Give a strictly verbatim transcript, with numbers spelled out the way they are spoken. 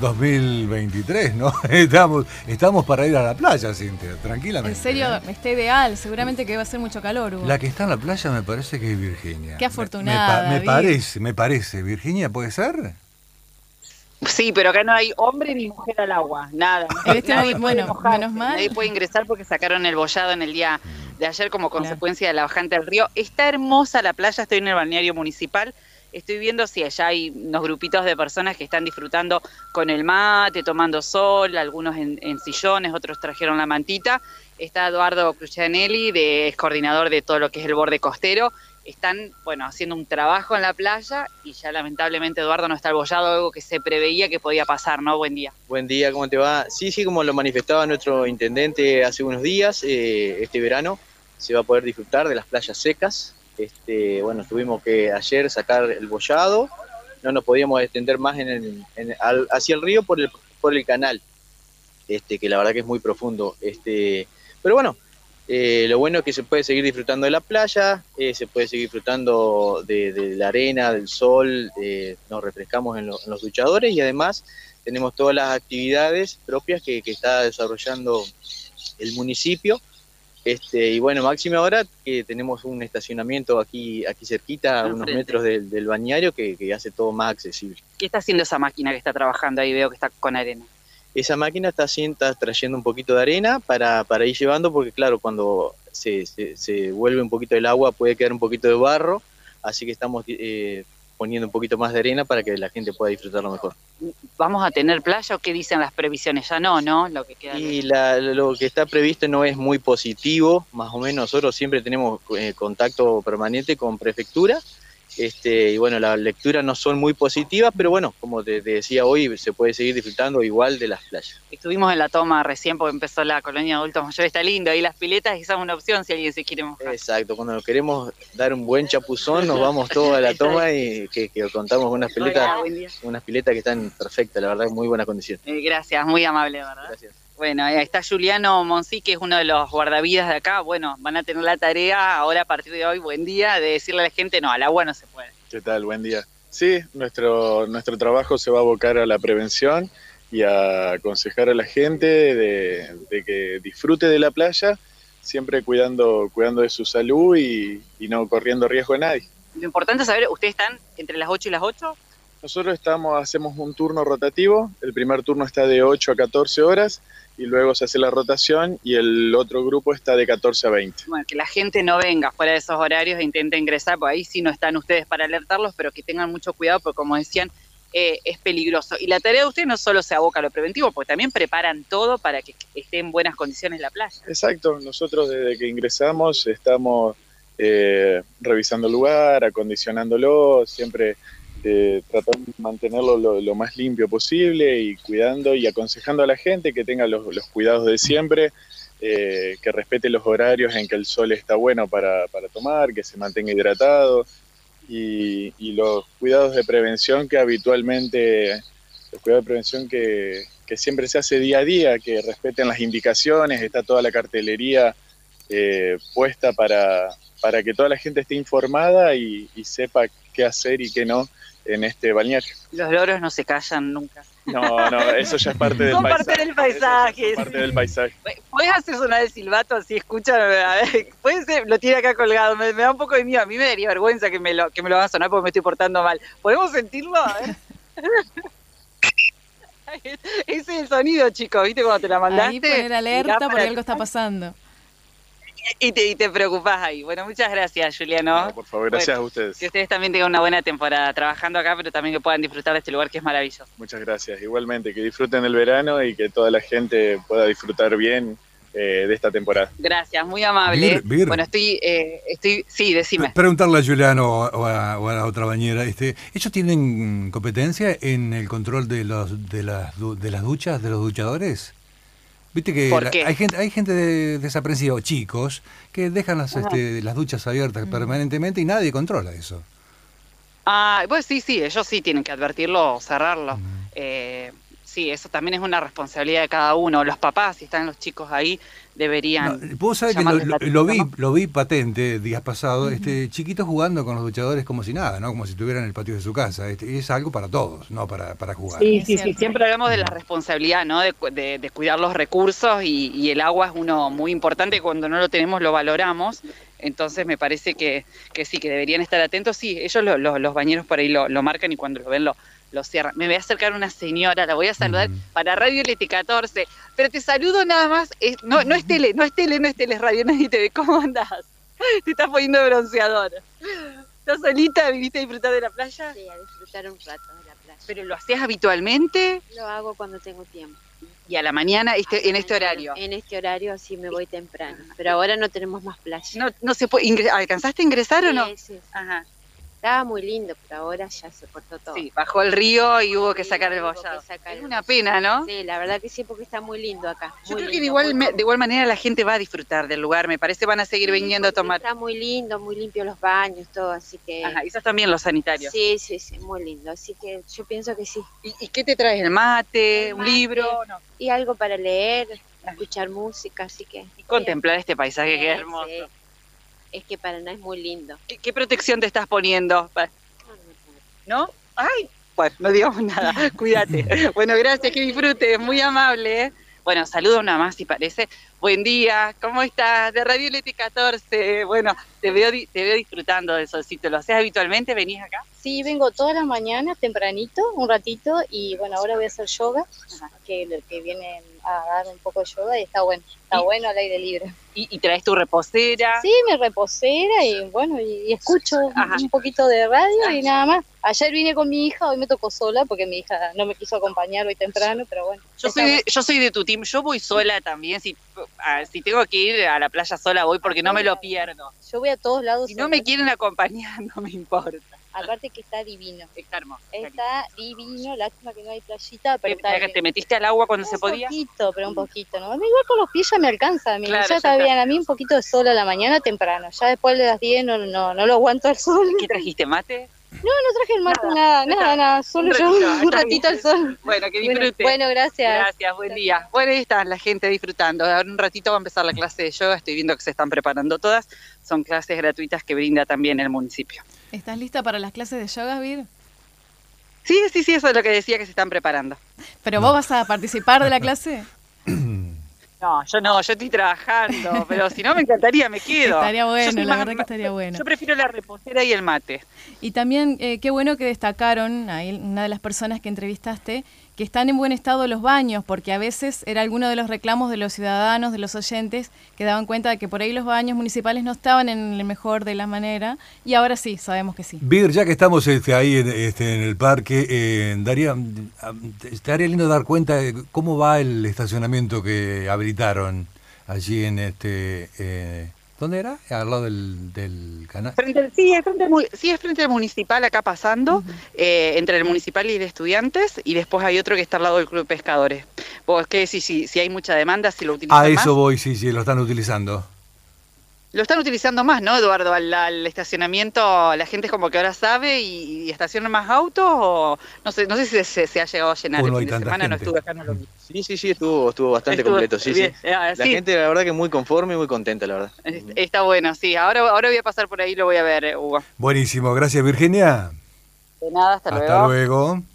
dos mil veintitrés, ¿no? Estamos, estamos para ir a la playa, Cintia, tranquilamente. En serio, ¿eh? Está ideal. Seguramente que va a ser mucho calor, Hugo. La que está en la playa me parece que es Virginia. Qué afortunada. Me, me, me parece, me parece. ¿Virginia puede ser? Sí, pero acá no hay hombre ni mujer al agua, nada. Este Nadie no, puede bueno, mojarse, menos mal. Nadie puede ingresar porque sacaron el bollado en el día de ayer como Claro. consecuencia de la bajante del río. Está hermosa la playa, estoy en el balneario municipal. Estoy viendo si allá hay unos grupitos de personas que están disfrutando con el mate, tomando sol, algunos en, en sillones, otros trajeron la mantita. Está Eduardo Crucianelli, de, es coordinador de todo lo que es el borde costero. Están, bueno, haciendo un trabajo en la playa y ya lamentablemente Eduardo no está al bollado, algo que se preveía que podía pasar, ¿no? Buen día. Buen día, ¿cómo te va? Sí, sí, como lo manifestaba nuestro intendente hace unos días, eh, este verano se va a poder disfrutar de las playas secas. Este, bueno, tuvimos que ayer sacar el bollado, no nos podíamos extender más en el, en, al, hacia el río por el, por el canal, este, que la verdad que es muy profundo. Este, pero bueno, eh, lo bueno es que se puede seguir disfrutando de la playa, eh, se puede seguir disfrutando de, de la arena, del sol, eh, nos refrescamos en, lo, en los duchadores y además tenemos todas las actividades propias que, que está desarrollando el municipio. Este, y bueno, máxima ahora que tenemos un estacionamiento aquí, aquí cerquita, a unos metros del, del bañario, que, que hace todo más accesible. ¿Qué está haciendo esa máquina que está trabajando ahí? Veo que está con arena. Esa máquina está, está trayendo un poquito de arena para, para ir llevando, porque claro, cuando se, se, se vuelve un poquito el agua puede quedar un poquito de barro, así que estamos eh, poniendo un poquito más de arena para que la gente pueda disfrutarlo mejor. ¿Vamos a tener playa o qué dicen las previsiones? Ya no, ¿no? Lo que queda y la, lo que está previsto no es muy positivo, más o menos nosotros siempre tenemos eh, contacto permanente con prefectura, este, y bueno, las lecturas no son muy positivas, pero bueno, como te, te decía hoy, se puede seguir disfrutando igual de las playas. Estuvimos en la toma recién porque empezó la colonia de adultos mayores, está lindo, ahí las piletas esa es una opción si alguien se quiere mojar. Exacto, cuando nos queremos dar un buen chapuzón nos vamos todos a la toma y que, que contamos con unas piletas, Hola, unas piletas que están perfectas, la verdad, en muy buena condición. Eh, gracias, muy amable, ¿verdad? Gracias. Bueno, ahí está Juliano Monsi, que es uno de los guardavidas de acá. Bueno, van a tener la tarea ahora a partir de hoy, buen día, de decirle a la gente, no, al agua no se puede. ¿Qué tal? Buen día. Sí, nuestro, nuestro trabajo se va a abocar a la prevención y a aconsejar a la gente de, de que disfrute de la playa, siempre cuidando, cuidando de su salud y, y no corriendo riesgo de nadie. Lo importante es saber, ¿ustedes están entre las ocho y las ocho? Nosotros estamos, hacemos un turno rotativo, el primer turno está de ocho a catorce horas y luego se hace la rotación y el otro grupo está de catorce a veinte. Bueno, que la gente no venga fuera de esos horarios e intente ingresar, porque ahí sí no están ustedes para alertarlos, pero que tengan mucho cuidado porque como decían, eh, es peligroso. Y la tarea de ustedes no solo se aboca a lo preventivo, porque también preparan todo para que esté en buenas condiciones la playa. Exacto, nosotros desde que ingresamos estamos eh, revisando el lugar, acondicionándolo, siempre Eh, tratando de mantenerlo lo, lo más limpio posible y cuidando y aconsejando a la gente que tenga los, los cuidados de siempre, eh, que respete los horarios en que el sol está bueno para, para tomar, que se mantenga hidratado y, y los cuidados de prevención que habitualmente, los cuidados de prevención que, que siempre se hace día a día, que respeten las indicaciones, está toda la cartelería eh, puesta para, para que toda la gente esté informada y, y sepa qué hacer y qué no en este balneario. Los loros no se callan nunca. No, no, eso ya es parte del Son paisaje. parte del paisaje. Es parte del paisaje. ¿Puedes hacer sonar el silbato así? Escucha, a ver, puede ser, lo tiene acá colgado, me, me da un poco de miedo, a mí me daría vergüenza que me lo, que me lo hagan sonar porque me estoy portando mal. ¿Podemos sentirlo? A ver. Ese es el sonido, chicos, ¿viste cuando te la mandaste? Ahí poner alerta porque para... algo está pasando. Y te, y te preocupás ahí. Bueno, muchas gracias, Juliano. No, por favor, gracias bueno, a ustedes. Que ustedes también tengan una buena temporada trabajando acá, pero también que puedan disfrutar de este lugar que es maravilloso. Muchas gracias. Igualmente, que disfruten el verano y que toda la gente pueda disfrutar bien eh, de esta temporada. Gracias, muy amable. Bir, Bir. Bueno, estoy, eh, estoy, sí, decime. Preguntarle a Juliano o a, o a la otra bañera, este, ¿ellos tienen competencia en el control de los de las de las duchas, de los duchadores? Viste que ¿Por la, qué? hay gente, hay gente de, desaprensiva, chicos, que dejan las, este, las duchas abiertas permanentemente y nadie controla eso. Ah, pues sí, sí, ellos sí tienen que advertirlo o cerrarlo. Mm. Eh, Sí, eso también es una responsabilidad de cada uno. Los papás, si están los chicos ahí, deberían. No, vos sabés que lo, lo, lo vi, lo vi patente días pasados, uh-huh. este, chiquitos jugando con los duchadores como si nada, ¿no? Como si estuvieran en el patio de su casa. Este, es algo para todos, no para, para jugar. Sí, sí, sí. Siempre hablamos de la responsabilidad, ¿no? De, de, de cuidar los recursos y, y el agua es uno muy importante. Cuando no lo tenemos, lo valoramos. Entonces me parece que, que sí, que deberían estar atentos. Sí, ellos lo, lo, los bañeros por ahí lo, lo marcan y cuando lo ven lo, lo cierran. Me voy a acercar a una señora, la voy a saludar uh-huh. para Radio L T catorce. Pero te saludo nada más. Es, no, no es tele, no es tele, no es tele, es radio, nadie te ve. ¿Cómo andás? Te estás poniendo bronceador. ¿Estás solita? ¿Viniste a disfrutar de la playa? Sí, a disfrutar un rato de la playa. ¿Pero lo hacías habitualmente? Lo hago cuando tengo tiempo. ¿Y a la mañana este, en este horario? En este horario sí me voy temprano, pero ahora no tenemos más playa. No, no se puede ingres- ¿Alcanzaste a ingresar sí, o no? Sí, sí. Ajá. Estaba muy lindo, pero ahora ya se cortó todo. Sí, bajó el río y hubo que sí, sacar el bollado. Es una pena, ¿no? Sí, la verdad que sí, porque está muy lindo acá. Yo creo lindo, que de igual, muy... de igual manera la gente va a disfrutar del lugar, me parece van a seguir sí, viniendo a tomar. Está muy lindo, muy limpio los baños, todo, así que... Ajá, y esos también los sanitarios. Sí, sí, sí, muy lindo, así que yo pienso que sí. ¿Y, y qué te traes? ¿El mate? El ¿Un mate, libro? No. Y algo para leer, escuchar música, así que... Y contemplar este paisaje sí, que es hermoso. Sí. Es que Paraná es muy lindo. ¿Qué, qué protección te estás poniendo? ¿No? ¡Ay! Bueno, no digamos nada, cuídate. Bueno, gracias, que disfrutes, muy amable. ¿eh? Bueno, saludo una más si parece. Buen día, ¿cómo estás? De Radio L T catorce. Bueno, te veo, te veo disfrutando del solcito. ¿Lo haces habitualmente? ¿Venís acá? Sí, vengo todas las mañanas tempranito, un ratito, y bueno, ahora voy a hacer yoga, que, que vienen a dar un poco de yoga y está bueno, está ¿Y? bueno al aire libre. ¿Y, y traes tu reposera? Sí, mi reposera y bueno, y, y escucho Ajá. un poquito de radio Ajá. y nada más. Ayer vine con mi hija, hoy me tocó sola porque mi hija no me quiso acompañar hoy temprano, pero bueno. Yo soy, de, yo soy de tu team, yo voy sola también, si, a, si tengo que ir a la playa sola voy porque no me lo pierdo. Yo voy a todos lados. Si no me quieren acompañar, no me importa. Aparte que está divino. Está hermoso. Está divino, lástima que no hay playita, pero ¿Te, está ¿Te metiste al agua cuando un se podía? Un poquito, pero un poquito, ¿no? Igual con los pies ya me alcanza, a mí Claro, ya está ya bien, está. a mí un poquito de sol a la mañana temprano, ya después de las diez no, no, no lo aguanto el sol. ¿Qué trajiste, mate? No, no traje el mate, nada, nada, nada, nada, solo un yo ratito, un ratito al sol. Bueno, que disfrute. Bueno, bueno, gracias. Gracias, buen día. Bueno, ahí está la gente disfrutando. Ahora un ratito va a empezar la clase de yoga, estoy viendo que se están preparando todas. Son clases gratuitas que brinda también el municipio. ¿Estás lista para las clases de yoga, Vir? Sí, sí, sí, eso es lo que decía que se están preparando. ¿Pero vos vas a participar de la clase? No, yo no, yo estoy trabajando, pero si no me encantaría, me quedo. Estaría bueno, Yo soy la más- verdad que estaría bueno. Yo prefiero la reposera y el mate. Y también, eh, qué bueno que destacaron, ahí una de las personas que entrevistaste, que están en buen estado los baños, porque a veces era alguno de los reclamos de los ciudadanos, de los oyentes, que daban cuenta de que por ahí los baños municipales no estaban en el mejor de la manera, y ahora sí, sabemos que sí. Vir, ya que estamos este, ahí en, este, en el parque, eh, daría, estaría lindo dar cuenta de cómo va el estacionamiento que habilitaron allí en este... Eh, ¿dónde era? Al lado del, del canal. Frente, sí, es frente, al mu- sí, es frente al municipal acá pasando, Ujú. eh, entre el municipal y el de estudiantes, y después hay otro que está al lado del club de pescadores. ¿Vos qué decís? Si, si hay mucha demanda, si lo utilizan A más? eso voy, sí, sí, lo están utilizando. Lo están utilizando más, ¿no, Eduardo? Al, al estacionamiento, la gente es como que ahora sabe y, y estaciona más autos, o no sé, no sé si se, se ha llegado a llenar O no el hay fin de tanta semana, no gente. estuve acá, no lo vi. Sí, sí, sí, estuvo, estuvo bastante Estuvo completo, sí, bien, sí. eh, La sí. gente, la verdad que muy conforme y muy contenta, la verdad. Es- Está bueno, sí. Ahora, ahora voy a pasar por ahí y lo voy a ver, eh, Hugo. Buenísimo, gracias Virginia. De nada, hasta, Hasta luego.